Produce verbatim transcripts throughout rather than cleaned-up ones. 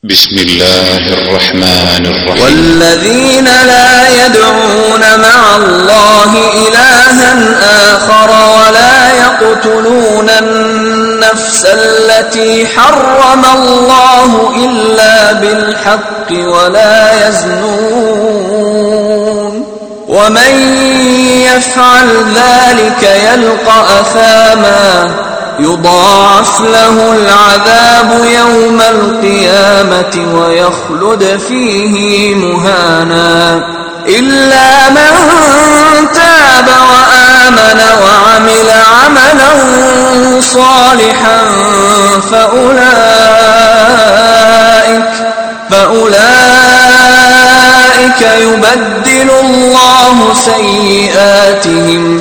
بسم الله الرحمن الرحيم. والذين لا يدعون مع الله إلها آخر ولا يقتلون النفس التي حرم الله إلا بالحق ولا يزنون ومن يفعل ذلك يلقى أثاما يضاعف له العذاب يوم القيامة ويخلد فيه مهانا إلا من تاب وآمن وعمل عملا صالحا فأولئك, فأولئك يبدل الله سيئاتهم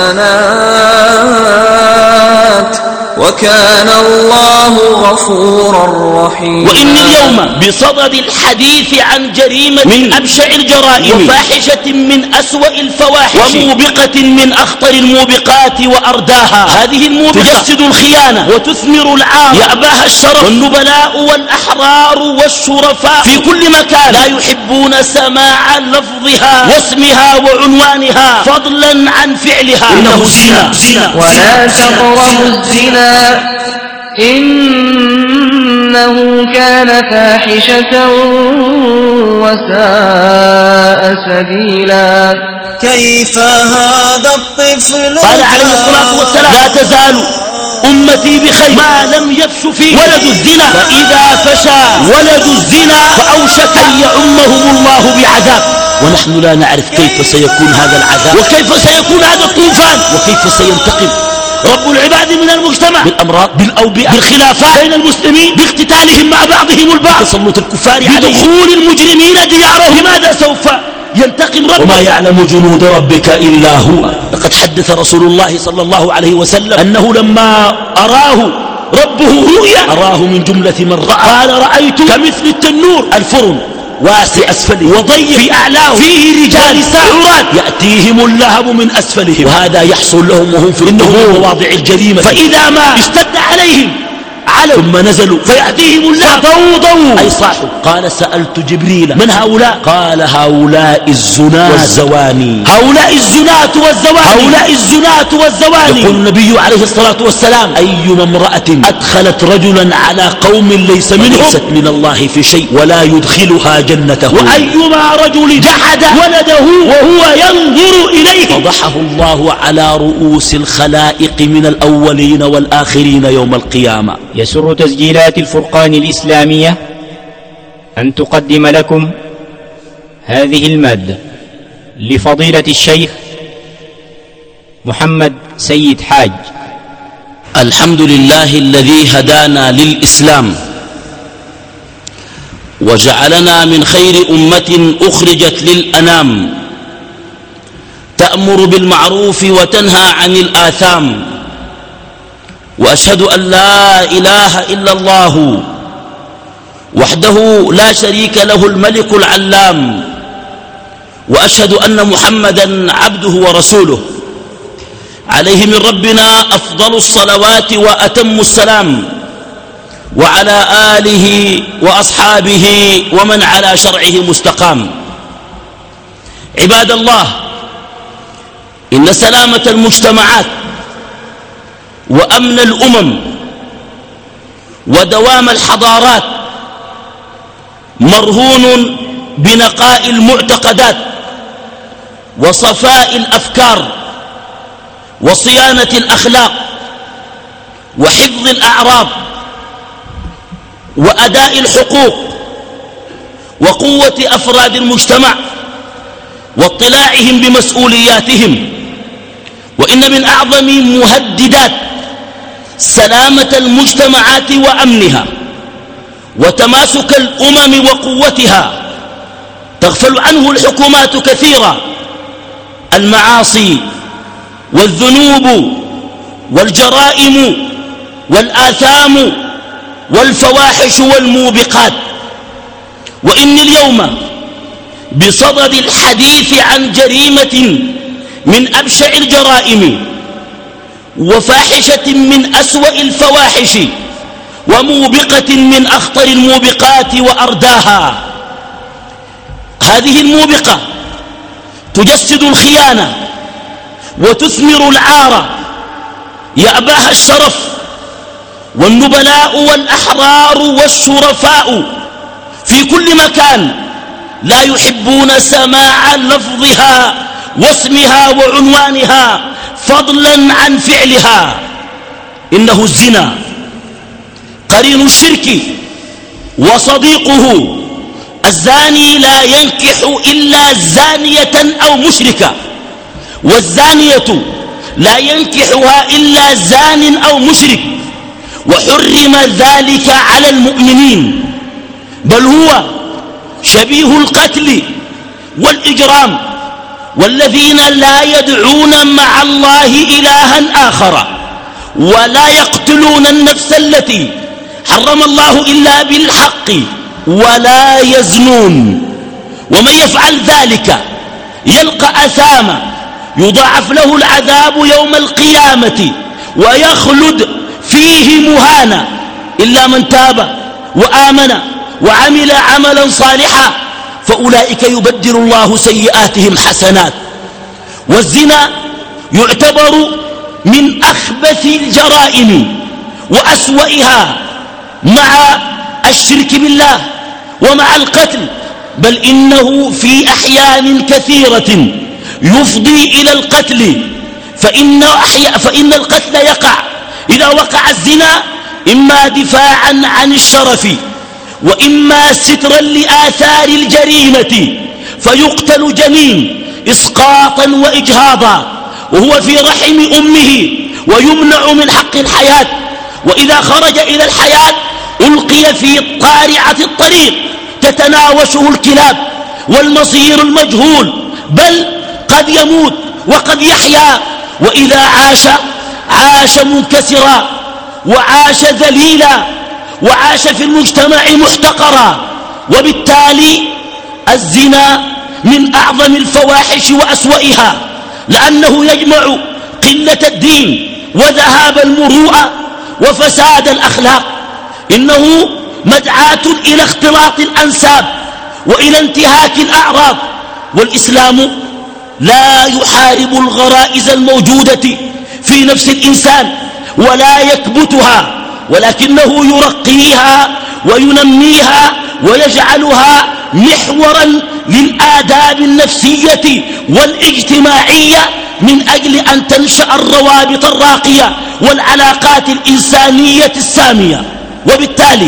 حسنات وكان الله غفورا رحيما. وإن اليوم بصدد الحديث عن جريمة من أبشع الجرائم وفاحشة من أسوأ الفواحش وموبقة من أخطر الموبقات وأرداها. هذه الموبقة تجسد الخيانة وتثمر العار يأباها الشرف والنبلاء والأحرار والشرفاء في كل مكان لا يحبون سماع لفظها واسمها وعنوانها فضلا عن فعلها. إنه زنا, زنا ولا تقربوا الزنا إنه كان فاحشة وساء سبيلا. كيف هذا الطفل قال عليه الصلاة والسلام لا تزال أمتي بخير ما لم يفش فيه ولد الزنا فإذا فشى ولد الزنا فأوشك أن يعمهم الله بعذاب. ونحن لا نعرف كيف سيكون هذا العذاب وكيف سيكون هذا الطوفان وكيف سينتقم رب العباد من المجتمع بالأمراض بالأوبئة بالخلافات بين المسلمين باقتتالهم مع بعضهم البعض بتسلط الكفار عليهم بدخول المجرمين ديارهم. لماذا سوف ينتقم ربك؟ وما يعلم جنود ربك إلا هو. لقد حدث رسول الله صلى الله عليه وسلم أنه لما أراه ربه رؤيا أراه من جملة من رأى قال رأيت كمثل التنور الفرن واسع أسفله وضيق في أعلاه فيه رجال نساء عرات يأتيهم اللهب من أسفلهم وهذا يحصل لهم وهم في النهور مواضع الجريمة. فإذا ما اشتد عليهم علوا ثم نزلوا فيأتيهم اللهب فضوضوا أي صاحوا. قال سألت جبريل من هؤلاء؟ قال هؤلاء الزنات والزواني. هؤلاء الزنات والزواني هؤلاء الزنات والزواني. يقول النبي عليه الصلاة والسلام أيما امرأة أدخلت رجلا على قوم ليس منهم ليست من الله في شيء ولا يدخلها جنته. وأيما رجل جحد ولده وهو ينظر إليه فضحه الله على رؤوس الخلائق من الأولين والآخرين يوم القيامة. يسر تسجيلات الفرقان الإسلامية أن تقدم لكم هذه المادة لفضيلة الشيخ محمد سيد حاج. الحمد لله الذي هدانا للإسلام وجعلنا من خير أمة أخرجت للأنام تأمر بالمعروف وتنهى عن الآثام. وأشهد أن لا إله إلا الله وحده لا شريك له الملك العلام. وأشهد أن محمدا عبده ورسوله عليه من ربنا أفضل الصلوات وأتم السلام وعلى آله وأصحابه ومن على شرعه مستقام. عباد الله إن سلامة المجتمعات وأمن الأمم ودوام الحضارات مرهون بنقاء المعتقدات وصفاء الأفكار وصيانة الأخلاق وحفظ الأعراض وأداء الحقوق وقوة أفراد المجتمع واطلاعهم بمسؤولياتهم. وإن من أعظم مهددات سلامة المجتمعات وأمنها وتماسك الأمم وقوتها تغفل عنه الحكومات كثيرا المعاصي والذنوب والجرائم والآثام والفواحش والموبقات. وإن اليوم بصدد الحديث عن جريمة من أبشع الجرائم وفاحشة من أسوأ الفواحش وموبقة من أخطر الموبقات وأرداها. هذه الموبقة تجسد الخيانة وتثمر العار، يأباها الشرف والنبلاء والأحرار والشرفاء في كل مكان لا يحبون سماع لفظها واسمها وعنوانها فضلا عن فعلها. إنه الزنا قرين الشرك وصديقه. الزاني لا ينكح إلا زانية أو مشركة، والزانية لا ينكحها إلا زان أو مشرك، وحرم ذلك على المؤمنين، بل هو شبيه القتل والإجرام، والذين لا يدعون مع الله إلها آخر ولا يقتلون النفس التي حرم الله إلا بالحق ولا يزنون، ومن يفعل ذلك يلقى أثاما يضاعف له العذاب يوم القيامة ويخلد فيه مهانا، إلا من تاب وآمن وعمل عملا صالحا فأولئك يبدل الله سيئاتهم حسنات. والزنا يعتبر من أخبث الجرائم وأسوأها مع الشرك بالله ومع القتل، بل إنه في أحيان كثيرة يفضي إلى القتل، فإن, فإن القتل يقع إذا وقع الزنا إما دفاعا عن الشرف وإما سترا لآثار الجريمة، فيقتل جنين إسقاطا وإجهاضا وهو في رحم أمه ويمنع من حق الحياة، وإذا خرج إلى الحياة ألقي في قارعة الطريق تتناوشه الكلاب، والمصير المجهول، بل قد يموت وقد يحيا، وإذا عاش عاش منكسرا وعاش ذليلا وعاش في المجتمع محتقرا. وبالتالي الزنا من أعظم الفواحش وأسوأها، لأنه يجمع قلة الدين وذهاب المروءة وفساد الأخلاق. إنه مدعاة إلى اختلاط الأنساب وإلى انتهاك الأعراض، والإسلام لا يحارب الغرائز الموجودة في نفس الإنسان ولا يكبتها، ولكنه يرقيها وينميها ويجعلها محورا للآداب النفسية والاجتماعية من أجل أن تنشأ الروابط الراقية والعلاقات الإنسانية السامية. وبالتالي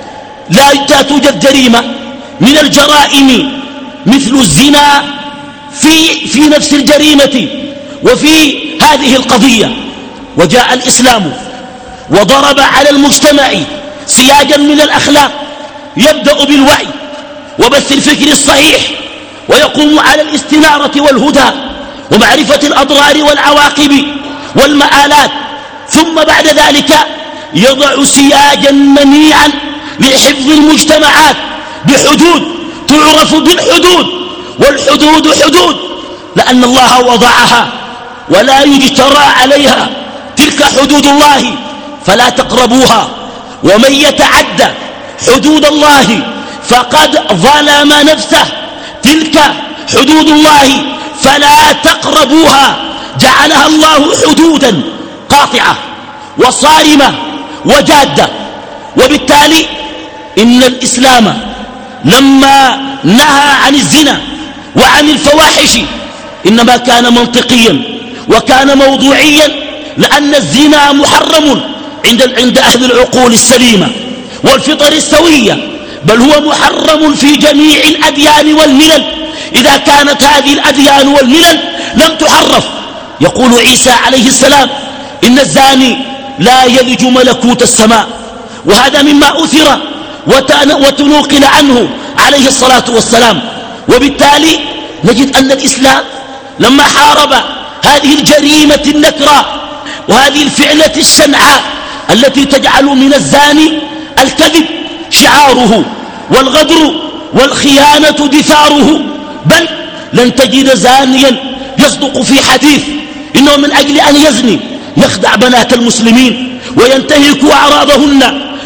لا توجد جريمة من الجرائم مثل الزنا في, في نفس الجريمة وفي هذه القضية. وجاء الإسلام وضرب على المجتمع سياجا من الأخلاق يبدأ بالوعي وبث الفكر الصحيح، ويقوم على الاستنارة والهدى ومعرفة الأضرار والعواقب والمآلات، ثم بعد ذلك يضع سياجا منيعا لحفظ المجتمعات بحدود تعرف بالحدود، والحدود حدود لأن الله وضعها ولا يجترى عليها، تلك حدود الله فلا تقربوها، ومن يتعدى حدود الله فقد ظلم نفسه، تلك حدود الله فلا تقربوها. جعلها الله حدودا قاطعة وصارمة وجادة. وبالتالي إن الإسلام لما نهى عن الزنا وعن الفواحش إنما كان منطقيا وكان موضوعيا، لأن الزنا محرم عند عند أهل العقول السليمة والفطر السوية، بل هو محرم في جميع الأديان والملل إذا كانت هذه الأديان والملل لم تحرف. يقول عيسى عليه السلام إن الزاني لا يلج ملكوت السماء، وهذا مما أثر وتنوقل عنه عليه الصلاة والسلام. وبالتالي نجد أن الإسلام لما حارب هذه الجريمة النكرة وهذه الفعلة الشنعاء التي تجعل من الزاني الكذب شعاره والغدر والخيانة دثاره، بل لن تجد زانيا يصدق في حديث إنه من أجل أن يزني يخدع بنات المسلمين وينتهك أعراضهن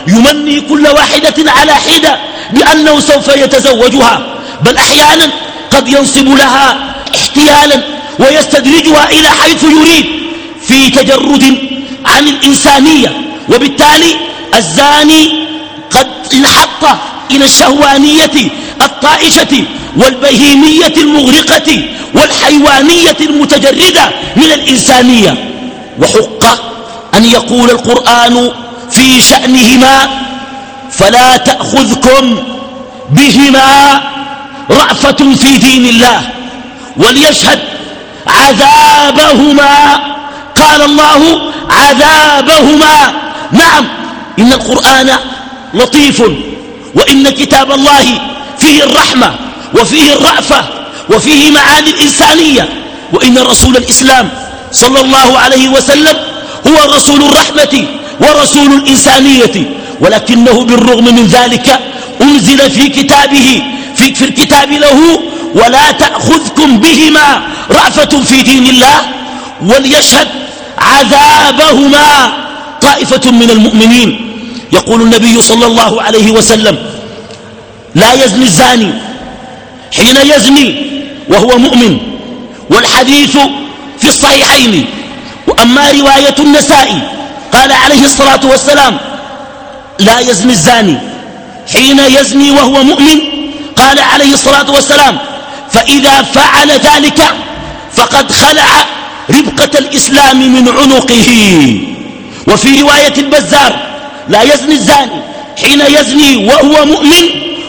يمني كل واحدة على حدة بأنه سوف يتزوجها، بل أحيانا قد ينصب لها احتيالا ويستدرجها إلى حيث يريد في تجرد عن الإنسانية. وبالتالي الزاني قد انحط إلى الشهوانية الطائشة والبهيمية المغرقة والحيوانية المتجردة من الإنسانية. وحق أن يقول القرآن في شأنهما: فلا تأخذكم بهما رأفة في دين الله وليشهد عذابهما. قال الله عذابهما. نعم، إن القرآن لطيف، وإن كتاب الله فيه الرحمة وفيه الرأفة وفيه معاني الإنسانية، وإن رسول الإسلام صلى الله عليه وسلم هو رسول الرحمة ورسول الإنسانية. ولكنه بالرغم من ذلك أنزل في كتابه في, في الكتاب له: ولا تأخذكم بهما رأفة في دين الله وليشهد عذابهما طائفة من المؤمنين. يقول النبي صلى الله عليه وسلم: لا يزني الزاني حين يزني وهو مؤمن. والحديث في الصحيحين. وأما رواية النسائي قال عليه الصلاة والسلام: لا يزني الزاني حين يزني وهو مؤمن. قال عليه الصلاة والسلام: فإذا فعل ذلك فقد خلع ربقة الإسلام من عنقه. وفي رواية البزار: لا يزني الزاني حين يزني وهو مؤمن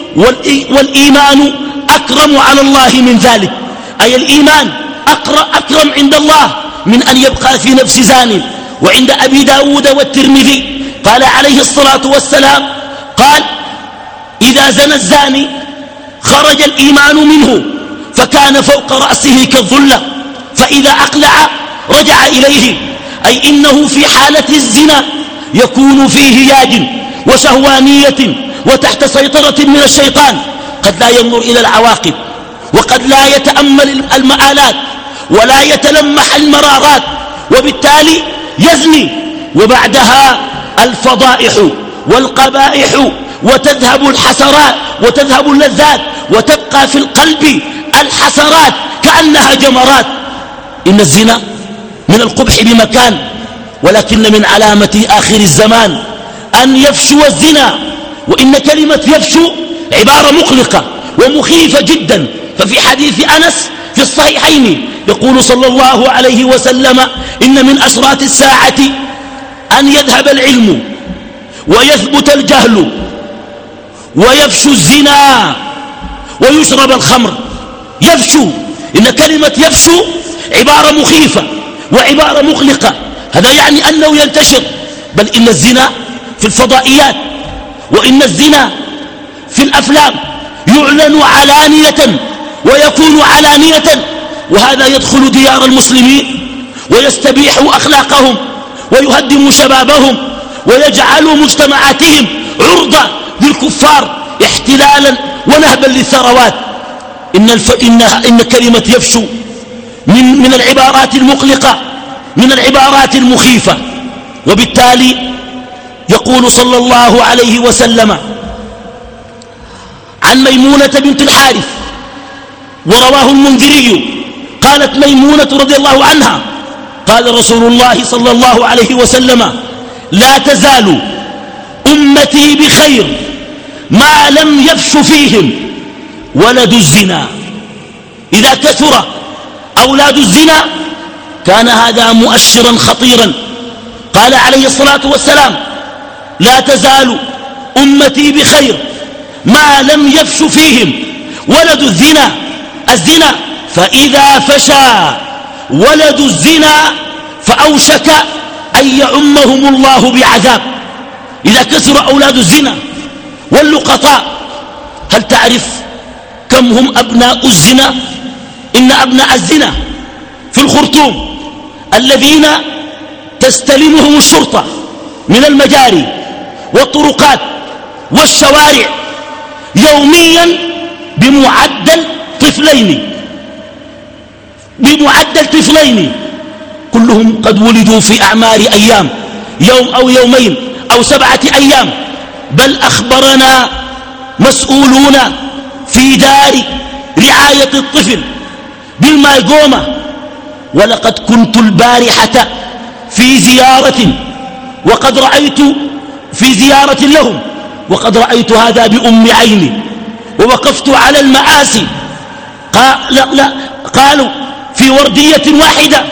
والإيمان أكرم على الله من ذلك، أي الإيمان أكرم عند الله من أن يبقى في نفس زان. وعند أبي داود والترمذي قال عليه الصلاة والسلام: قال: إذا زنى الزاني خرج الإيمان منه فكان فوق رأسه كالظلة، فإذا أقلع رجع إليه، أي إنه في حالة الزنا يكون فيه هياج وشهوانية وتحت سيطرة من الشيطان، قد لا ينظر إلى العواقب، وقد لا يتأمل المآلات، ولا يتلمح المرارات، وبالتالي يزني. وبعدها الفضائح والقبائح، وتذهب الحسرات وتذهب اللذات، وتبقى في القلب الحسرات كأنها جمرات. إن الزنا من القبح بمكان، ولكن من علامة آخر الزمان أن يفشو الزنا. وإن كلمة يفشو عبارة مقلقة ومخيفة جدا. ففي حديث أنس في الصحيحين يقول صلى الله عليه وسلم: إن من أشراط الساعة أن يذهب العلم ويثبت الجهل ويفشو الزنا ويشرب الخمر. يفشو، إن كلمة يفشو عبارة مخيفة وعبارة مقلقة. هذا يعني أنه ينتشر، بل إن الزنا في الفضائيات، وإن الزنا في الأفلام يعلن علانية ويكون علانية، وهذا يدخل ديار المسلمين ويستبيح أخلاقهم ويهدم شبابهم ويجعل مجتمعاتهم عرضة للكفار احتلالا ونهبا للثروات. إن, الف... إن... إن كلمة يفشو من... من العبارات المقلقة، من العبارات المخيفة. وبالتالي يقول صلى الله عليه وسلم عن ميمونة بنت الحارث، ورواه المنذري، قالت ميمونة رضي الله عنها: قال رسول الله صلى الله عليه وسلم: لا تزال أمتي بخير ما لم يفش فيهم ولد الزنا. إذا كثر أولاد الزنا كان هذا مؤشرا خطيرا. قال عليه الصلاة والسلام: لا تزال أمتي بخير ما لم يفش فيهم ولد الزنا. الزنا فإذا فشى ولد الزنا فأوشك أن يعمهم الله بعذاب. إذا كثر أولاد الزنا واللقطاء، هل تعرف كم هم أبناء الزنا؟ إن أبناء الزنا في الخرطوم الذين تستلمهم الشرطة من المجاري والطرقات والشوارع يوميا بمعدل طفلين بمعدل طفلين كلهم قد ولدوا في أعمار أيام، يوم أو يومين أو سبعة أيام، بل أخبرنا مسؤولون في دار رعاية الطفل بالمايقومة. ولقد كنت البارحة في زيارة وقد رأيت في زيارة لهم وقد رأيت هذا بأم عيني، ووقفت على المآسي. قال لا لا قالوا في وردية واحدة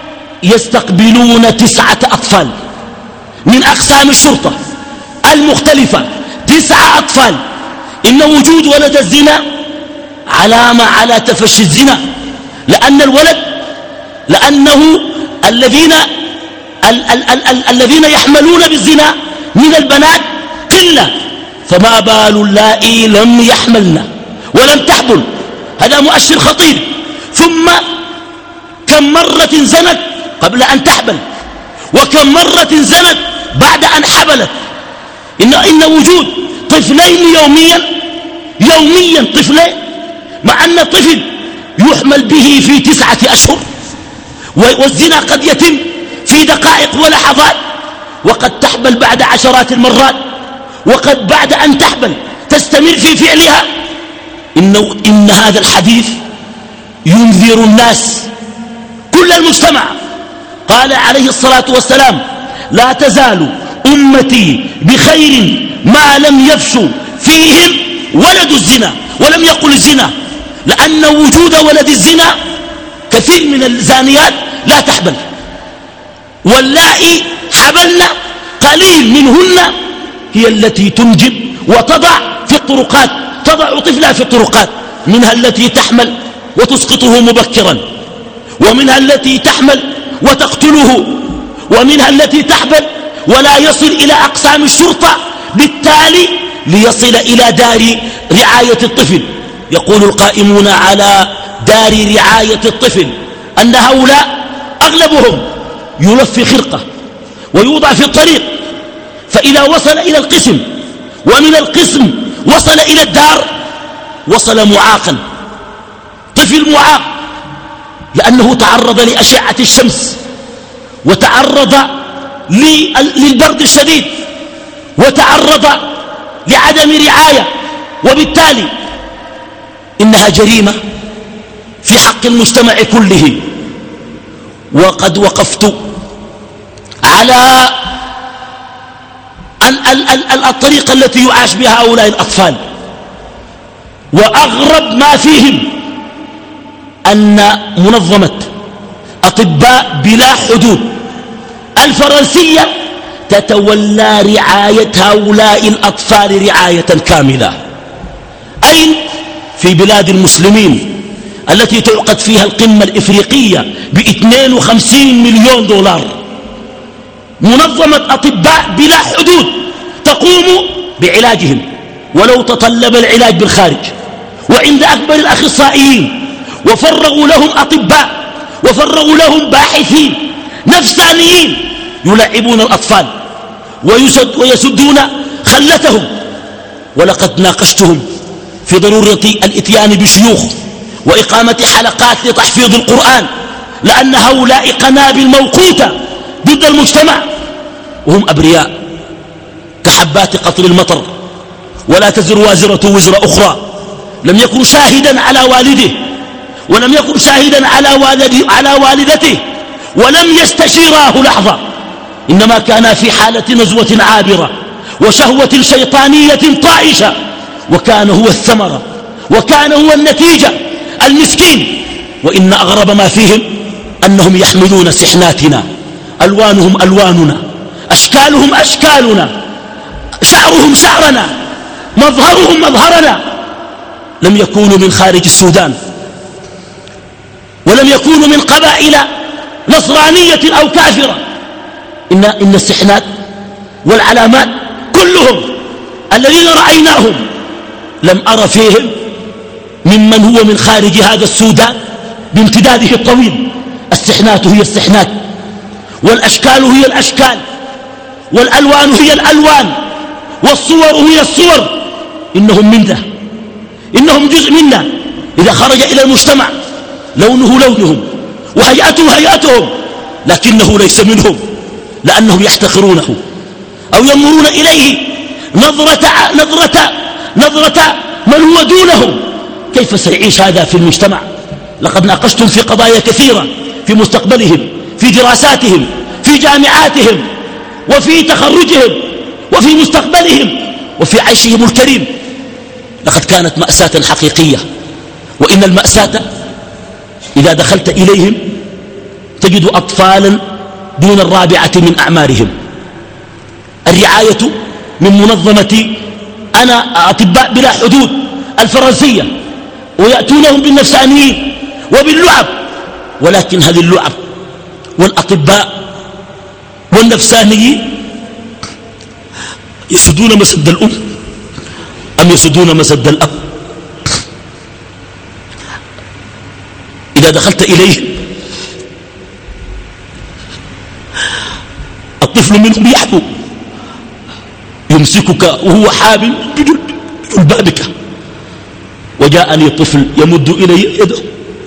يستقبلون تسعة أطفال من أقسام الشرطة المختلفة، تسعة أطفال. إن وجود ولد الزنا علامة على تفشي الزنا، لأن الولد لأنه الذين ال ال ال ال الذين يحملون بالزنا من البنات قلة، فما بال اللائي لم يحملن ولم تحبل، هذا مؤشر خطير. ثم كم مرة زنت قبل أن تحبل، وكم مرة زنت بعد أن حبلت. إن, إن وجود طفلين يوميا يوميا طفلين، مع أن الطفل يحمل به في تسعة أشهر، والزنا قد يتم في دقائق ولحظات، وقد تحبل بعد عشرات المرات، وقد بعد أن تحبل تستمر في فعلها. إن, إن هذا الحديث ينذر الناس كل المجتمع. قال عليه الصلاة والسلام: لا تزال أمتي بخير ما لم يفشوا فيهم ولد الزنا، ولم يقل الزنا، لأن وجود ولد الزنا كثير من الزانيات لا تحبل، واللائي حبلن قليل منهن هي التي تنجب وتضع في الطرقات، تضع طفلها في الطرقات، منها التي تحمل وتسقطه مبكرا، ومنها التي تحمل وتقتله، ومنها التي تحبل ولا يصل إلى أقسام الشرطة، بالتالي ليصل إلى دار رعاية الطفل. يقول القائمون على دار رعاية الطفل أن هؤلاء أغلبهم يلف في خرقة ويوضع في الطريق، فإذا وصل إلى القسم ومن القسم وصل إلى الدار وصل معاقا، طفل معاق، لأنه تعرض لأشعة الشمس، وتعرض للبرد الشديد، وتعرض لعدم رعاية، وبالتالي إنها جريمة في حق المجتمع كله. وقد وقفت على الطريقة التي يعاش بها هؤلاء الأطفال، وأغرب ما فيهم أن منظمة أطباء بلا حدود الفرنسية تتولى رعاية هؤلاء الأطفال رعاية كاملة. أين؟ في بلاد المسلمين التي تعقد فيها القمة الإفريقية باثنين وخمسين مليون دولار. منظمة أطباء بلا حدود تقوم بعلاجهم ولو تطلب العلاج بالخارج، وعند أكبر الأخصائيين، وفرغوا لهم أطباء، وفرغوا لهم باحثين نفسانيين يلعبون الأطفال ويسد ويسدون خلتهم. ولقد ناقشتهم في ضرورة الاتيان بشيوخ وإقامة حلقات لتحفيظ القرآن، لأن هؤلاء قنابل موقوتة ضد المجتمع، وهم أبرياء كحبات قطر المطر، ولا تزر وازرة وزر أخرى. لم يكن شاهدا على والده، ولم يكن شاهدا على, والد على والدته، ولم يستشيراه لحظة، إنما كان في حالة نزوة عابرة وشهوة شيطانية طائشة، وكان هو الثمرة، وكان هو النتيجة. المسكين. وإن أغرب ما فيهم أنهم يحملون سحناتنا، ألوانهم ألواننا، أشكالهم أشكالنا، شعرهم شعرنا، مظهرهم مظهرنا. لم يكونوا من خارج السودان، ولم يكونوا من قبائل نصرانية أو كافرة. إن, إن السحنات والعلامات كلهم الذين رأيناهم لم أر فيهم ممن هو من خارج هذا السودان بامتداده الطويل. السحنات هي السحنات، والأشكال هي الأشكال، والألوان هي الألوان، والصور هي الصور. إنهم منا، إنهم جزء منا. إذا خرج إلى المجتمع لونه لونهم وهيئته هيئتهم، لكنه ليس منهم، لأنهم يحتقرونه أو ينظرون إليه نظرة, نظرة, نظرة من هو دونهم. كيف سيعيش هذا في المجتمع؟ لقد ناقشتم في قضايا كثيرة في مستقبلهم، في دراساتهم، في جامعاتهم، وفي تخرجهم، وفي مستقبلهم، وفي عيشهم الكريم. لقد كانت مأساة حقيقية، وإن المأساة إذا دخلت إليهم تجد أطفالا دون الرابعة من أعمارهم. الرعاية من منظمة أنا أطباء بلا حدود الفرنسية، ويأتونهم بالنفسانيين وباللعب، ولكن هذه اللعب والأطباء والنفسانيين يسدون مسد الأم أم يسدون مسد الأب؟ إذا دخلت إليه الطفل منهم يحبو، يمسكك وهو حابل بجلبابك. وجاءني طفل يمد إلي يده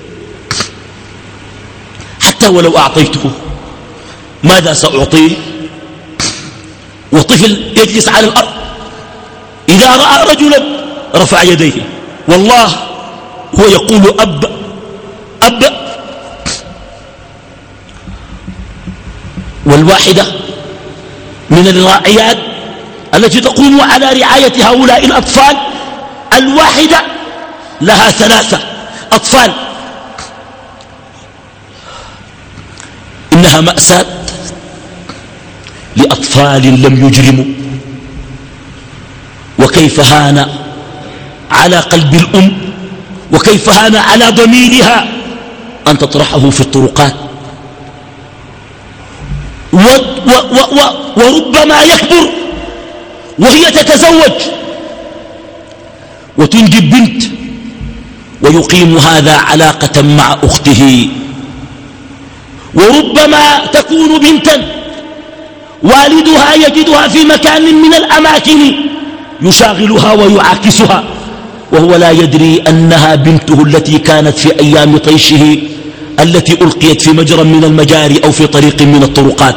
حتى ولو أعطيته ماذا سأعطيه؟ وطفل يجلس على الأرض إذا رأى رجلا رفع يديه، والله هو يقول أب أب. والواحدة من الراعيات التي تقوم على رعاية هؤلاء الأطفال، الواحدة لها ثلاثة أطفال. إنها مأساة لأطفال لم يجرموا. وكيف هان على قلب الأم، وكيف هان على ضميرها أن تطرحه في الطرقات. و و و و وربما يكبر وهي تتزوج وتنجب بنت، ويقيم هذا علاقة مع أخته. وربما تكون بنتا والدها يجدها في مكان من الأماكن يشاغلها ويعاكسها، وهو لا يدري أنها بنته التي كانت في أيام طيشه التي ألقيت في مجرى من المجاري أو في طريق من الطرقات.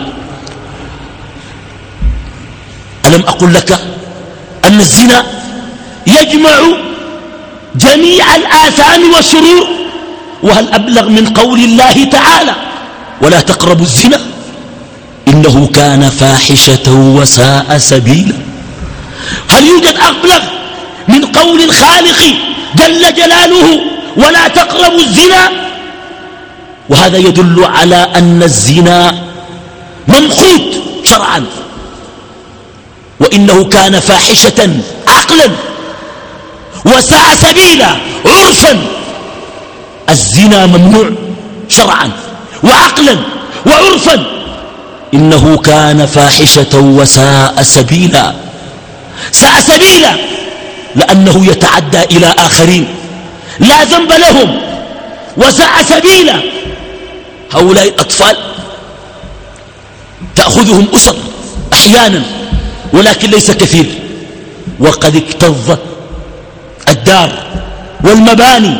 ألم أقل لك أن الزنا يجمع جميع الآثام والشرور؟ وهل أبلغ من قول الله تعالى ولا تقربوا الزنا إنه كان فاحشة وساء سبيلا؟ هل يوجد أبلغ من قول الخالق جل جلاله ولا تقربوا الزنا؟ وهذا يدل على أن الزنا ممقوت شرعا، وإنه كان فاحشة عقلا وساء سبيلا عرفا. الزنا ممنوع شرعا وعقلا وعرفا، إنه كان فاحشة وساء سبيلا. ساء سبيلا لأنه يتعدى إلى آخرين لا ذنب لهم، وساء سبيلا هؤلاء الأطفال تأخذهم أسر أحيانا ولكن ليس كثير، وقد اكتظت الدار والمباني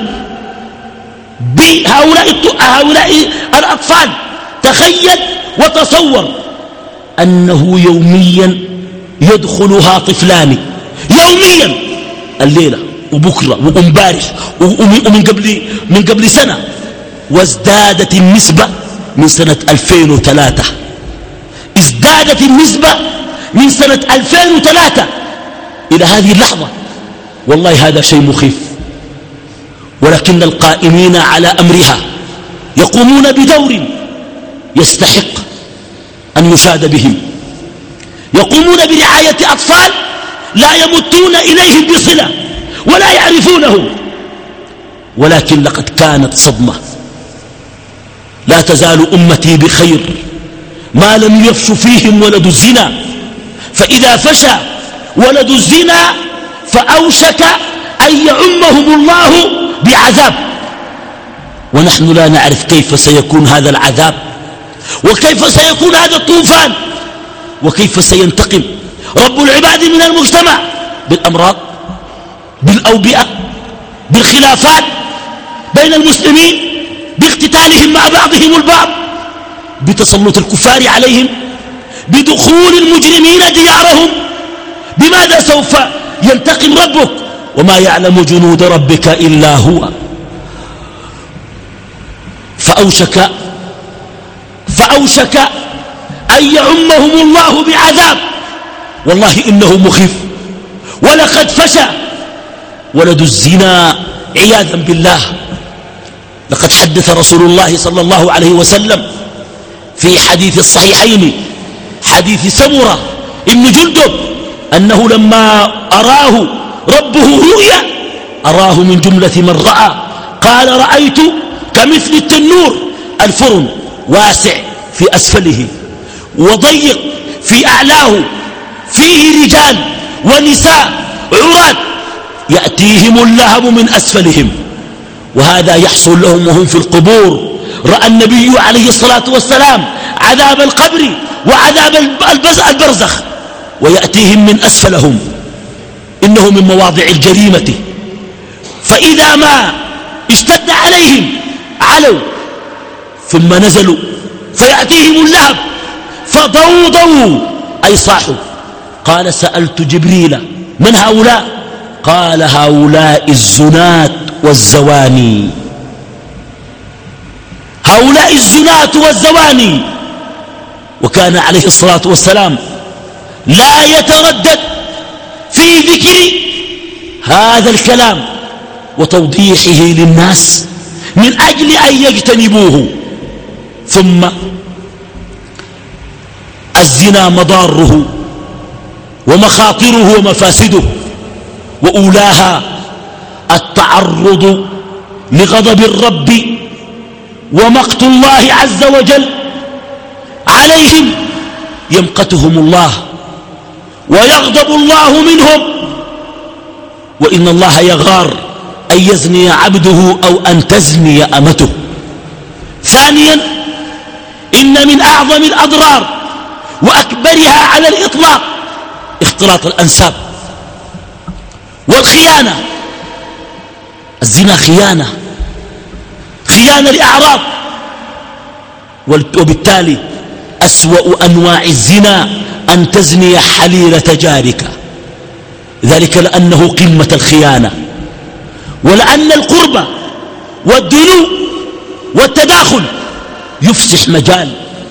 بهؤلاء هؤلاء الأطفال. تخيل وتصور أنه يوميا يدخلها طفلان يوميا، الليلة وبكرة ومبارح ومن قبل, من قبل سنة، وازدادت النسبة من سنة ألفين وثلاثة، ازدادت النسبة من سنة ألفين وثلاثة إلى هذه اللحظة. والله هذا شيء مخيف، ولكن القائمين على أمرها يقومون بدور يستحق أن يشاد بهم. يقومون برعاية أطفال لا يمتون إليهم بصلة ولا يعرفونه، ولكن لقد كانت صدمة. لا تزال أمتي بخير ما لم يفش فيهم ولد الزنا، فإذا فشى ولد الزنا فأوشك أن يعمهم الله بعذاب. ونحن لا نعرف كيف سيكون هذا العذاب، وكيف سيكون هذا الطوفان، وكيف سينتقم رب العباد من المجتمع بالأمراض، بالأوبئة، بالخلافات بين المسلمين، باقتتالهم مع بعضهم البعض، بتسلط الكفار عليهم، بدخول المجرمين ديارهم، بماذا سوف ينتقم ربك؟ وما يعلم جنود ربك إلا هو. فأوشك فأوشك أن يعمهم الله بعذاب، والله إنه مخيف. ولقد فشى ولد الزنا عياذا بالله. لقد حدث رسول الله صلى الله عليه وسلم في حديث الصحيحين حديث سمرة ابن جندب أنه لما أراه ربه رؤيا أراه من جملة من رأى، قال رأيت كمثل التنور الفرن واسع في أسفله وضيق في أعلاه، فيه رجال ونساء عراة يأتيهم اللهب من أسفلهم، وهذا يحصل لهم وهم في القبور. رأى النبي عليه الصلاة والسلام عذاب القبر وعذاب البرزخ ويأتيهم من أسفلهم، إنه من مواضع الجريمة. فإذا ما اشتد عليهم علوا ثم نزلوا فيأتيهم اللهب فضوضوا أي صاحوا. قال سألت جبريل من هؤلاء؟ قال هؤلاء الزنات والزواني، هؤلاء الزنات والزواني. وكان عليه الصلاة والسلام لا يتردد في ذكر هذا الكلام وتوضيحه للناس من أجل أن يجتنبوه. ثم الزنا مضاره ومخاطره ومفاسده، وأولاها التعرض لغضب الرب ومقت الله عز وجل عليهم، يمقتهم الله ويغضب الله منهم، وإن الله يغار أن يزني عبده أو أن تزني أمته. ثانيا إن من أعظم الأضرار وأكبرها على الإطلاق اختلاط الأنساب والخيانة. الزنا خيانة، خيانة لأعراض، وبالتالي أسوأ أنواع الزنا أن تزني حليلة جارك، ذلك لأنه قمة الخيانة، ولأن القرب والدنو والتداخل يفسح مجال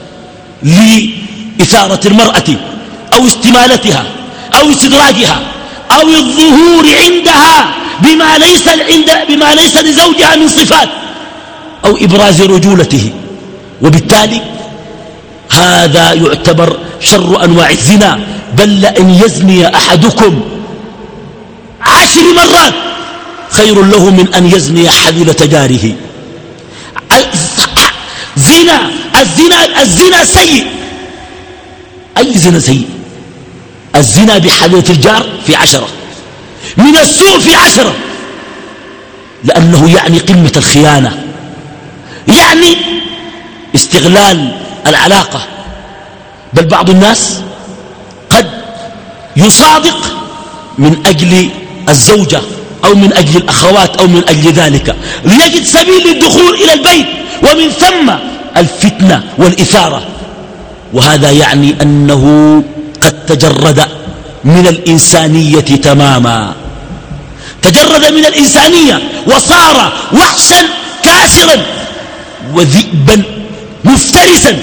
لإثارة المرأة أو استمالتها أو استدراجها أو الظهور عندها بما ليس, عند بما ليس لزوجها من صفات أو إبراز رجولته. وبالتالي هذا يعتبر شر أنواع الزنا، بل لأن يزني أحدكم عشر مرات خير له من أن يزني حليلة جاره. زنا الزنا الزنا سيء. أي زنا سيء؟ الزنا بحليلة الجار في عشرة، من السوء في عشرة، لأنه يعني قمة الخيانة، يعني استغلال العلاقة. بل بعض الناس قد يصادق من أجل الزوجة أو من أجل الأخوات أو من أجل ذلك ليجد سبيل للدخول إلى البيت، ومن ثم الفتنة والإثارة. وهذا يعني أنه قد تجرد من الإنسانية تماما، تجرد من الإنسانية وصار وحشا كاسرا وذئبا مفترسا.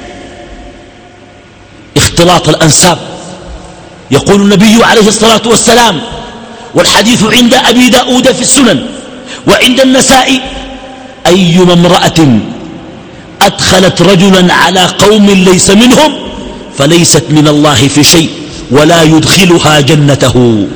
اختلاط الأنساب، يقول النبي عليه الصلاة والسلام، والحديث عند أبي داود في السنن وعند النساء: أيما امرأة أدخلت رجلا على قوم ليس منهم فليست من الله في شيء ولا يدخلها جنته.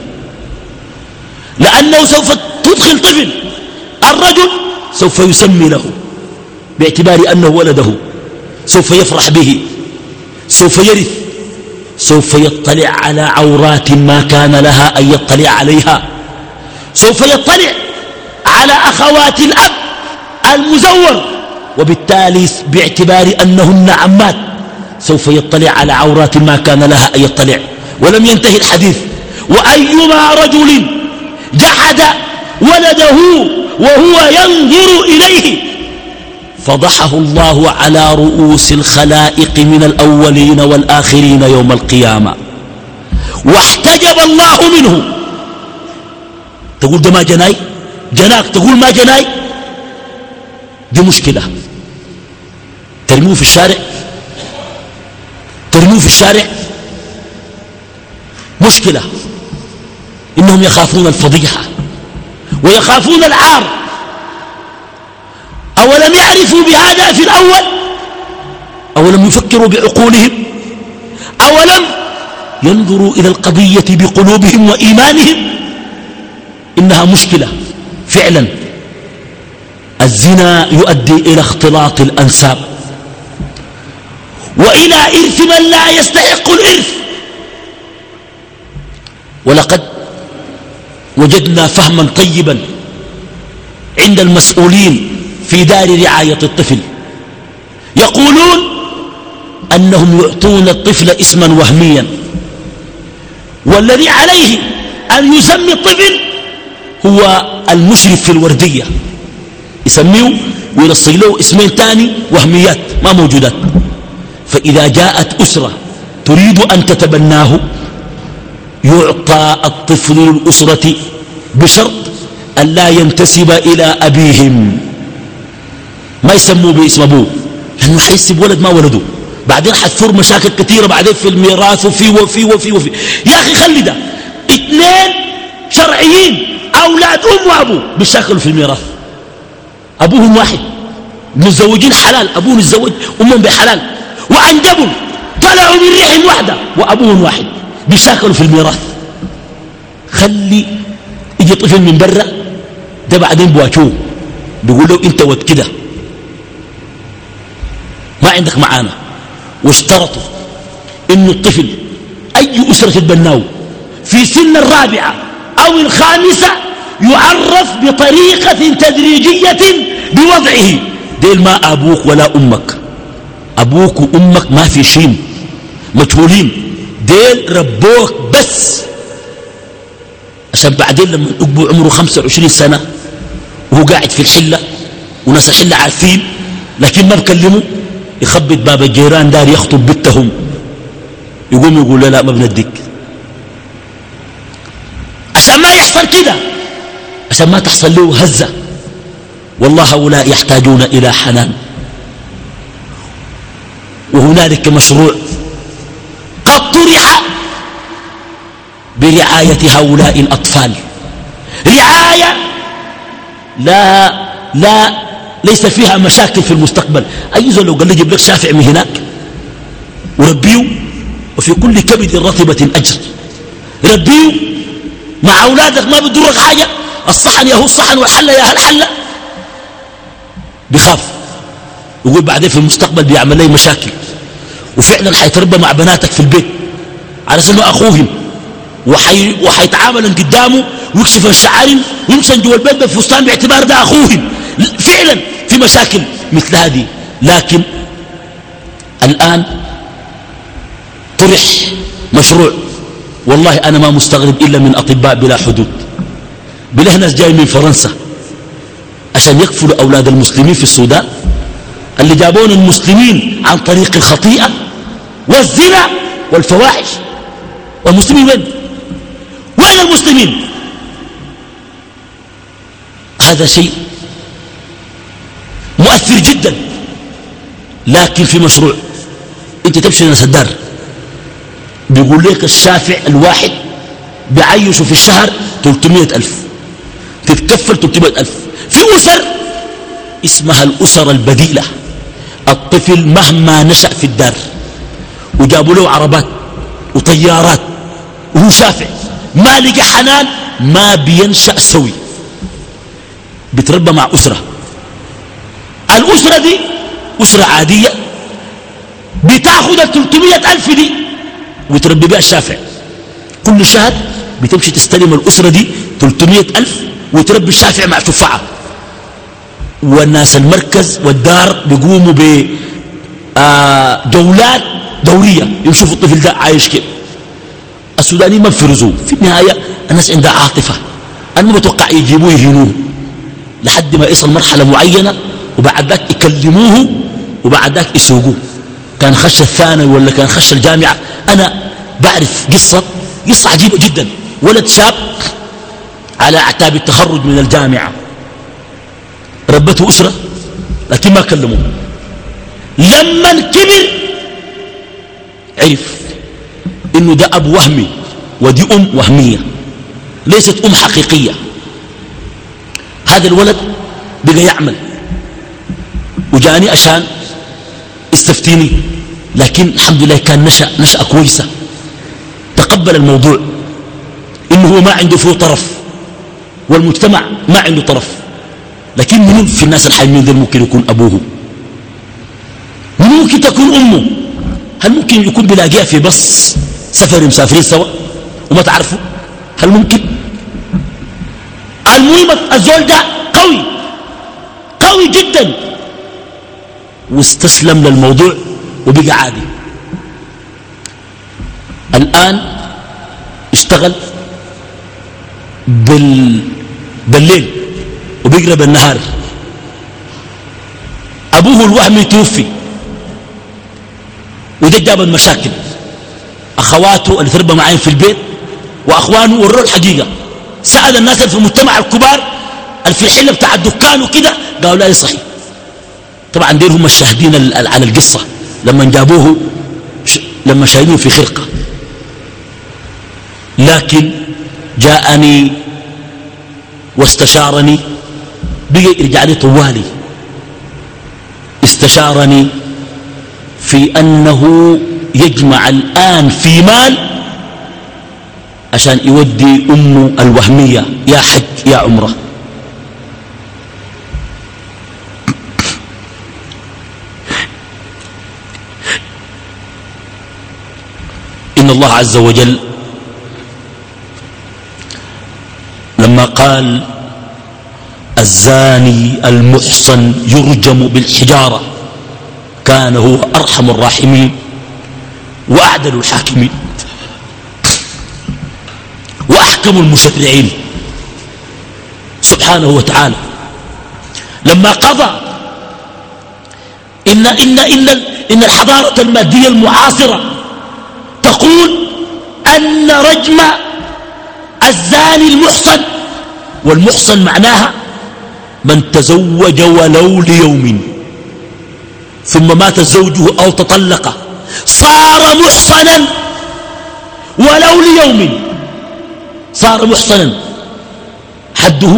لأنه سوف تدخل طفل، الرجل سوف يسمي له باعتبار أنه ولده، سوف يفرح به، سوف يرث، سوف يطلع على عورات ما كان لها أن يطلع عليها، سوف يطلع على أخوات الأب المزور، وبالتالي باعتبار أنهن عمات سوف يطلع على عورات ما كان لها أن يطلع. ولم ينتهي الحديث: وأيما رجل جحد ولده وهو ينظر إليه فضحه الله على رؤوس الخلائق من الأولين والآخرين يوم القيامة. واحتجب الله منه. تقول ده ما جناي، جناك تقول ما جناي، دي مشكلة. ترموه في الشارع، ترموه في الشارع مشكلة. إنهم يخافون الفضيحة ويخافون العار. أولم يعرفوا بهذا في الأول؟ أولم يفكروا بعقولهم؟ أولم ينظروا إلى القضية بقلوبهم وإيمانهم؟ إنها مشكلة فعلا. الزنا يؤدي إلى اختلاط الأنساب وإلى إرث من لا يستحق الإرث. ولقد وجدنا فهما طيبا عند المسؤولين في دار رعاية الطفل، يقولون أنهم يعطون الطفل اسما وهميا، والذي عليه أن يسمي الطفل هو المشرف في الوردية، يسميه ويلصق له اسمين تاني وهميات ما موجودات. فإذا جاءت أسرة تريد أن تتبناه يعطى الطفل للأسرة بشرط أن لا ينتسب إلى أبيهم، ما يسموه باسم أبوه، لأنه حيسب ولد ما ولده، بعدين حتثور مشاكل كثيرة بعدين في الميراث وفي وفي وفي وفي. يا أخي خلي ده اثنين شرعيين أولاد أم وأبوه بيشاكلوا في الميراث، أبوهم واحد متزوجين حلال، أبوهم متزوج أمهم بحلال، وأنجبوا طلعوا من رحم واحدة وأبوهم واحد بيشاكلوا في الميراث. خلي يجي طفل من برا ده بعدين بواجهوه بيقول له أنت ود كده ما عندك معانا. واشترطوا إنه الطفل أي أسرة تتبناه في سن الرابعة أو الخامسة يعرف بطريقة تدريجية بوضعه. ديل ما أبوك ولا أمك، أبوك وأمك ما في شيء مجهولين، ديل ربوك بس عشان بعدين لما يقبوا عمره خمسة وعشرين سنة وهو قاعد في الحلة وناس الحلة عارفين لكن ما بكلموا، يخبط باب الجيران دار يخطب بنتهم، يقوم يقول لا لا ما بنديك، عشان ما يحصل كده، عشان ما تحصل له هزة. والله هؤلاء يحتاجون إلى حنان. وهنالك مشروع قد طرح برعاية هؤلاء الأطفال، رعاية لا لا ليس فيها مشاكل في المستقبل. أي زول لو قال لي جيب لك شافع من هناك وربيه، وفي كل كبد رطبة أجر، ربيه مع أولادك ما بيضرك حاجة، الصحن يا هو الصحن والحلة يا هالحلة، بخاف يقول بعدين في المستقبل بيعمل لي مشاكل. وفعلا حيتربى مع بناتك في البيت على سنه أخوهم، وحي وحيتعامل قدامه ويكشف الشعارين ويمشي جوا البيت بالفستان باعتبار ده أخوهم. فعلا في مشاكل مثل هذه. لكن الآن طرح مشروع، والله أنا ما مستغرب إلا من أطباء بلا حدود، بله ناس جاي من فرنسا عشان يكفلوا أولاد المسلمين في السودان اللي جابون المسلمين عن طريق الخطيئة والزنا والفواحش. والمسلمين وين؟ وين المسلمين؟ هذا شيء مؤثر جدا. لكن في مشروع انت تمشي لناس الدار بيقول لك الشافع الواحد بعيشه في الشهر ثلاثمائة ألف، تتكفل ثلاثمائة ألف في أسر اسمها الأسر البديلة. الطفل مهما نشأ في الدار وجابوا له عربات وطيارات وهو شافع ما لقى حنان، ما بينشأ سوي، بتربى مع أسرة. الأسرة دي أسرة عادية بتاخد الثلاثمائة ألف دي وتربي بها الشافع. كل شهر بتمشي تستلم الأسرة دي ثلاثمائة ألف وتربي الشافع مع شفعة. والناس المركز والدار بيقوموا بجولات دورية يشوفوا الطفل ده عايش كيف. السودانيين ما بفرزوه، في النهاية الناس عندها عاطفة، أنا ما بتوقع يجيبوه يهينوه لحد ما يصل مرحلة معينة وبعد ذاك يكلموه وبعد ذاك يسوقوه. كان خش الثانوي ولا كان خش الجامعة. أنا بعرف قصة قصة عجيبة جدا. ولد شاب على أعتاب التخرج من الجامعة، ربته أسرة لكن ما كلموه. لما كبر عرف إنه ده أب وهمي ودي أم وهمية، ليست أم حقيقية. هذا الولد بقى يعمل وجاني عشان استفتيني، لكن الحمد لله كان نشأ نشأة كويسة، تقبل الموضوع إنه هو ما عنده فيه طرف والمجتمع ما عنده طرف. لكن منين في الناس الحلمين دول ممكن يكون أبوه؟ من ممكن تكون أمه؟ هل ممكن يكون بلاقيها في بس سفر مسافرين سوا وما تعرفوا؟ هل ممكن؟ المهم الزول ده قوي قوي جدا واستسلم للموضوع وبقى عادي. الآن اشتغل بال... بالليل وبيقرا بالنهار. أبوه الوهمي توفي وده جاب المشاكل. أخواته اللي تربى معين في البيت وأخوانه وروه الحقيقة. سأل الناس اللي في المجتمع الكبار اللي في الحلة بتاع الدكان وكده قالوا لا صحيح. طبعا دير هم الشاهدين على القصة لما جابوه لما شاهدوه في خرقة. لكن جاءني واستشارني، بقي يرجع لي طوالي، استشارني في أنه يجمع الآن في مال عشان يودي أمه الوهمية يا حج يا عمره. إن الله عز وجل لما قال الزاني المحصن يرجم بالحجارة كان هو أرحم الراحمين وأعدل الحاكمين وأحكم المشرعين سبحانه وتعالى. لما قضى إن, إن, إن, إن الحضارة المادية المعاصرة تقول أن رجم الزاني المحصن، والمحصن معناها من تزوج ولو ليوم ثم مات زوجه أو تطلق صار محصنا ولو ليوم، صار محصنا. حده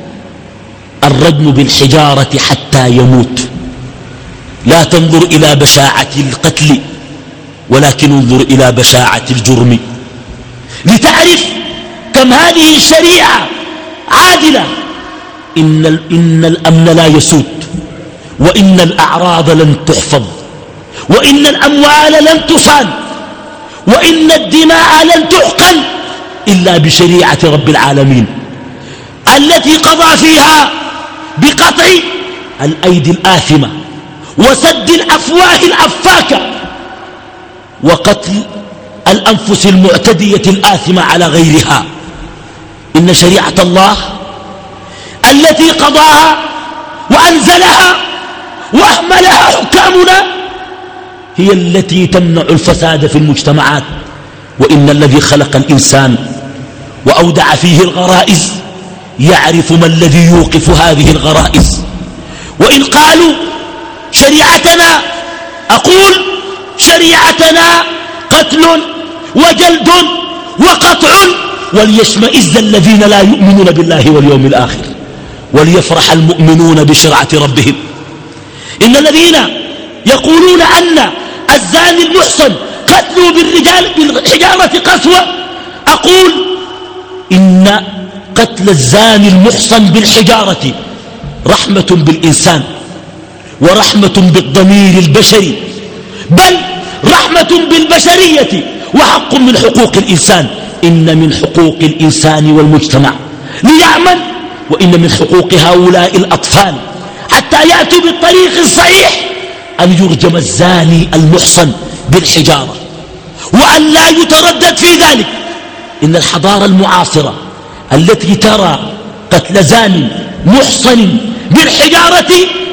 الرجم بالحجارة حتى يموت. لا تنظر إلى بشاعة القتل ولكن انظر إلى بشاعة الجرم لتعرف كم هذه الشريعة عادلة. إن, إن الأمن لا يسود، وإن الأعراض لن تحفظ، وإن الأموال لن تصان، وإن الدماء لن تحقن إلا بشريعة رب العالمين التي قضى فيها بقطع الأيدي الآثمة وسد الأفواه الأفاكة وقتل الأنفس المعتدية الآثمة على غيرها. إن شريعة الله التي قضاها وأنزلها وأهملها حكامنا هي التي تمنع الفساد في المجتمعات. وإن الذي خلق الإنسان وأودع فيه الغرائز يعرف ما الذي يوقف هذه الغرائز. وإن قالوا شريعتنا، أقول شريعتنا قتل وجلد وقطع، وليشمئز الذين لا يؤمنون بالله واليوم الآخر وليفرح المؤمنون بشرعة ربهم. إن الذين يقولون أن الزاني المحصن قتلوا بالرجال بالحجارة قسوة، أقول إن قتل الزاني المحصن بالحجارة رحمة بالإنسان ورحمة بالضمير البشري، بل رحمة بالبشرية وحق من حقوق الإنسان. إن من حقوق الإنسان والمجتمع ليعمل، وإن من حقوق هؤلاء الأطفال حتى يأتوا بالطريق الصحيح أن يرجم الزاني المحصن بالحجارة وأن لا يتردد في ذلك. إن الحضارة المعاصرة التي ترى قتل زاني محصن بالحجارة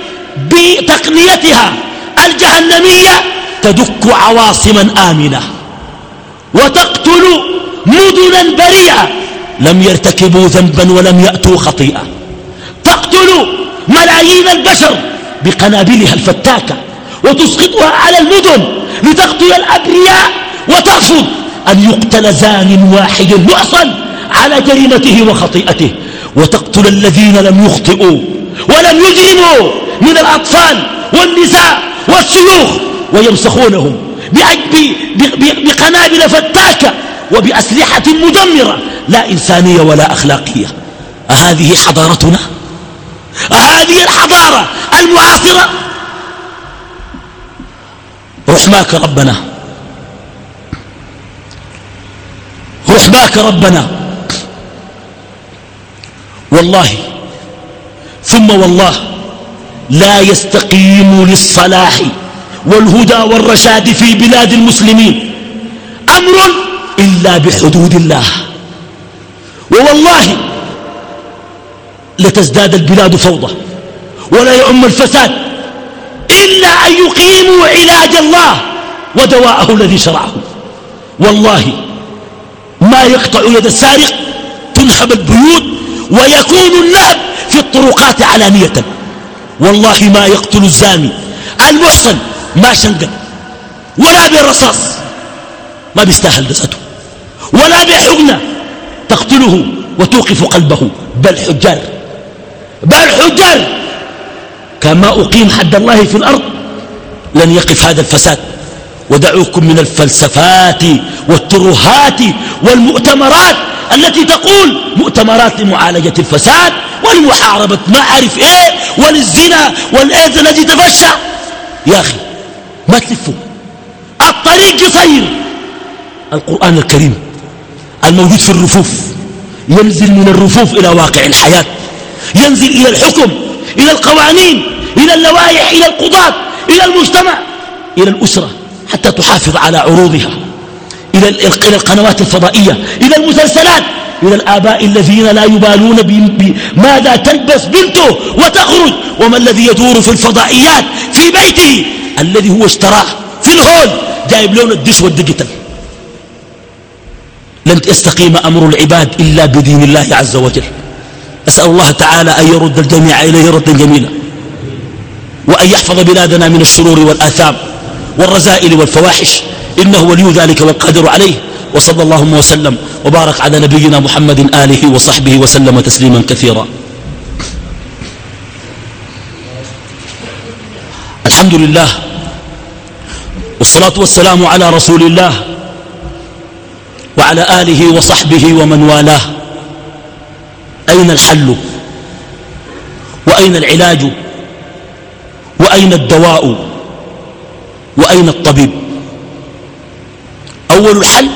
بتقنيتها الجهنمية تدك عواصما آمنة وتقتل مدنا بريئة لم يرتكبوا ذنبا ولم يأتوا خطيئة، تقتل ملايين البشر بقنابلها الفتاكة وتسقطها على المدن لتقتل الأبرياء، وترفض أن يقتل زان واحد محصن على جريمته وخطيئته، وتقتل الذين لم يخطئوا ولم يجرموا من الأطفال والنساء والشيوخ ويمسخونهم بقنابل فتاكة وبأسلحة مدمرة لا إنسانية ولا أخلاقية. أهذه حضارتنا؟ أهذه الحضارة المعاصرة؟ رحماك ربنا، رحماك ربنا، والله ثم والله لا يستقيم للصلاح والهدى والرشاد في بلاد المسلمين أمر إلا بحدود الله، ووالله لتزداد البلاد فوضى ولا يعم الفساد إلا أن يقيموا علاج الله ودواءه الذي شرعه. والله ما يقطع يد السارق تنهب البيوت ويكون النهب في الطرقات علانية. والله ما يقتل الزاني المحصن ما شنقل ولا بالرصاص، ما بيستاهل جسده، ولا بحقنة تقتله وتوقف قلبه، بل حجار، بل حجار. كما أقيم حد الله في الأرض لن يقف هذا الفساد. ودعوكم من الفلسفات والترهات والمؤتمرات التي تقول مؤتمرات لمعالجة الفساد ولمحاربة ما أعرف إيه وللزنا والإيدز الذي تفشى. يا أخي ما تلفوا، الطريق قصير. القرآن الكريم الموجود في الرفوف ينزل من الرفوف إلى واقع الحياة، ينزل إلى الحكم، إلى القوانين، إلى اللوائح، إلى القضاة، إلى المجتمع، إلى الأسرة حتى تحافظ على عروضها، إلى القنوات الفضائية، إلى المسلسلات، إلى الآباء الذين لا يبالون بماذا تلبس بنته وتخرج، وما الذي يدور في الفضائيات في بيته الذي هو اشتراه في الهول جايب لون الدش والديجيتال. لن يستقيم أمر العباد إلا بدين الله عز وجل. أسأل الله تعالى أن يرد الجميع إليه ردا جميلا، وأن يحفظ بلادنا من الشرور والآثام والرذائل والفواحش، إنه ولي ذلك والقادر عليه. وصلى اللهم وسلم وبارك على نبينا محمد آله وصحبه وسلم تسليما كثيرا. الحمد لله والصلاة والسلام على رسول الله وعلى آله وصحبه ومن والاه. أين الحل وأين العلاج وأين الدواء وأين الطبيب؟ أول الحل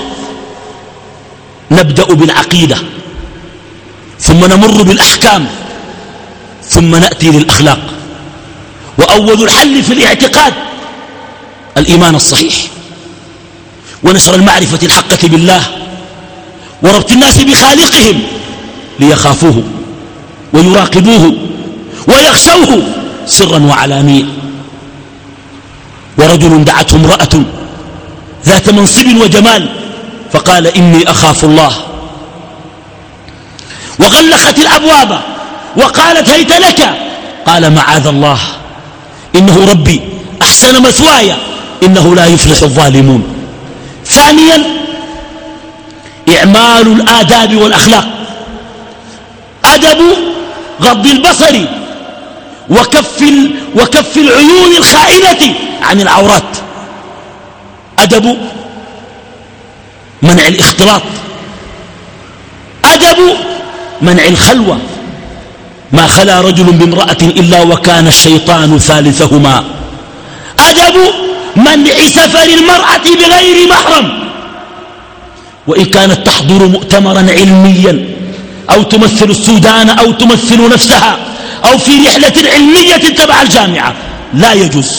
نبدأ بالعقيدة، ثم نمر بالأحكام، ثم نأتي للأخلاق. وأول الحل في الاعتقاد الإيمان الصحيح، ونشر المعرفة الحقة بالله، وربط الناس بخالقهم ليخافوه ويراقبوه ويخشوه سرا وعلانية. ورجل دعته امرأة ذات منصب وجمال فقال إني أخاف الله، وغلقت الأبواب وقالت هيت لك، قال معاذ الله إنه ربي أحسن مثواي إنه لا يفلح الظالمون. ثانيا إعمال الآداب والأخلاق، أدب غض البصر وكف, وكف العيون الخائنة عن العورات، أدب منع الاختلاط، أدب منع الخلوة، ما خلا رجل بامرأة إلا وكان الشيطان ثالثهما، أدب منع سفر المرأة بغير محرم وإن كانت تحضر مؤتمرا علميا أو تمثل السودان أو تمثل نفسها أو في رحلة علمية تبع الجامعة، لا يجوز.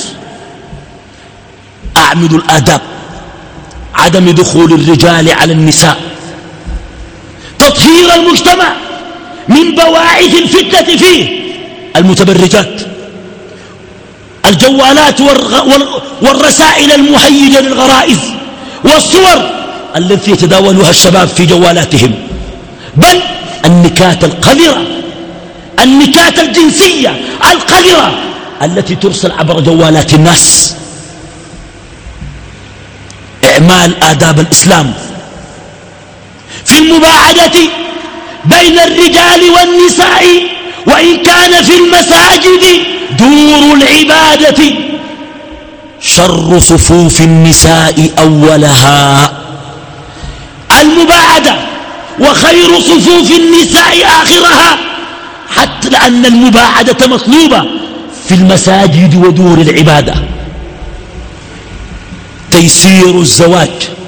أعمد الآداب، عدم دخول الرجال على النساء، تطهير المجتمع من بواعث الفتنة فيه، المتبرجات، الجوالات والرسائل المهيجة للغرائز، والصور التي يتداولها الشباب في جوالاتهم، بل النكات القذرة، النكات الجنسية القذرة التي ترسل عبر جوالات الناس. إعمال آداب الإسلام في المباعدة بين الرجال والنساء، وإن كان في المساجد دور العبادة. شر صفوف النساء أولها المباعدة، وخير صفوف النساء آخرها، حتى لأن المباعدة مطلوبة في المساجد ودور العبادة. تيسير الزواج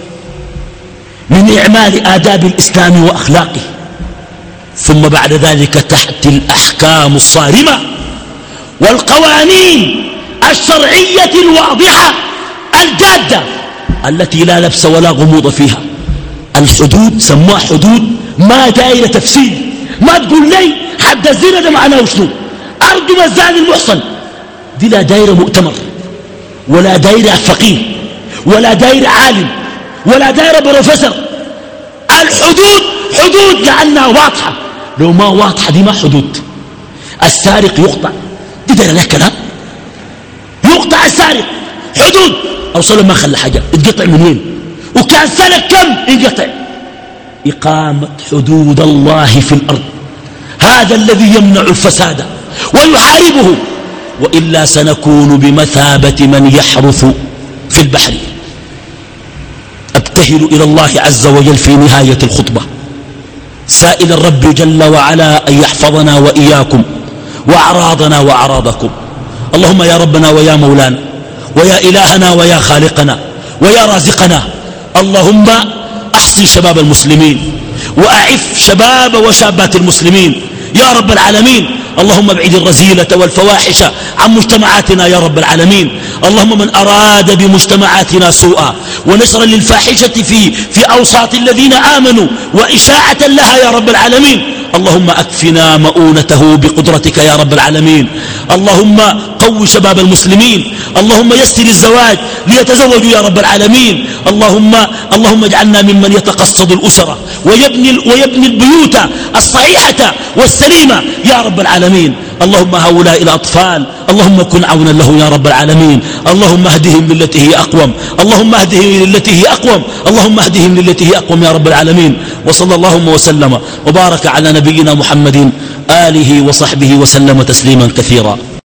من إعمال آداب الإسلام وأخلاقه، ثم بعد ذلك تحت الأحكام الصارمة والقوانين الشرعية الواضحة الجادة التي لا لبس ولا غموض فيها. الحدود سموها حدود ما دايرة تفسير، ما تقول لي حد الزنا ده معناه شنو، أرجم الزاني المحصن، دي لا دايرة مؤتمر ولا دايرة فقيه ولا دايرة عالم ولا دايرة بروفيسور. الحدود حدود جعلناها واضحة، لو ما واضحة دي ما حدود. السارق يقطع، دي دايرة لها كلام، يقطع السارق، حدود. الرسول ما خلى حاجة، اتقطع من وين وكان سنة كم انقطع. إقامة حدود الله في الأرض، هذا الذي يمنع الفساد ويحاربه، وإلا سنكون بمثابة من يحرث في البحر. أبتهل إلى الله عز وجل في نهاية الخطبة سائل الرب جل وعلا أن يحفظنا وإياكم وأعراضنا وأعراضكم. اللهم يا ربنا ويا مولانا ويا إلهنا ويا خالقنا ويا رازقنا، اللهم أحصي شباب المسلمين وأعف شباب وشابات المسلمين يا رب العالمين. اللهم ابعد الرذيلة والفواحش عن مجتمعاتنا يا رب العالمين. اللهم من أراد بمجتمعاتنا سوءا ونشرا للفاحشة في, في أوساط الذين آمنوا وإشاعة لها يا رب العالمين، اللهم أكفنا مؤونته بقدرتك يا رب العالمين. اللهم قو شباب المسلمين، اللهم يسر الزواج ليتزوجوا يا رب العالمين. اللهم, اللهم اجعلنا ممن يتقصد الأسرة ويبني, ويبني البيوت الصحيحة والسليمة يا رب العالمين. اللهم هؤلاء الأطفال اللهم كن عونا له يا رب العالمين. اللهم اهدهم للتي هي أقوم، اللهم اهدهم للتي هي أقوم، اللهم اهدهم للتي هي أقوم يا رب العالمين. وصلى اللهم وسلم وبارك على نبينا محمد آله وصحبه وسلم تسليما كثيرا.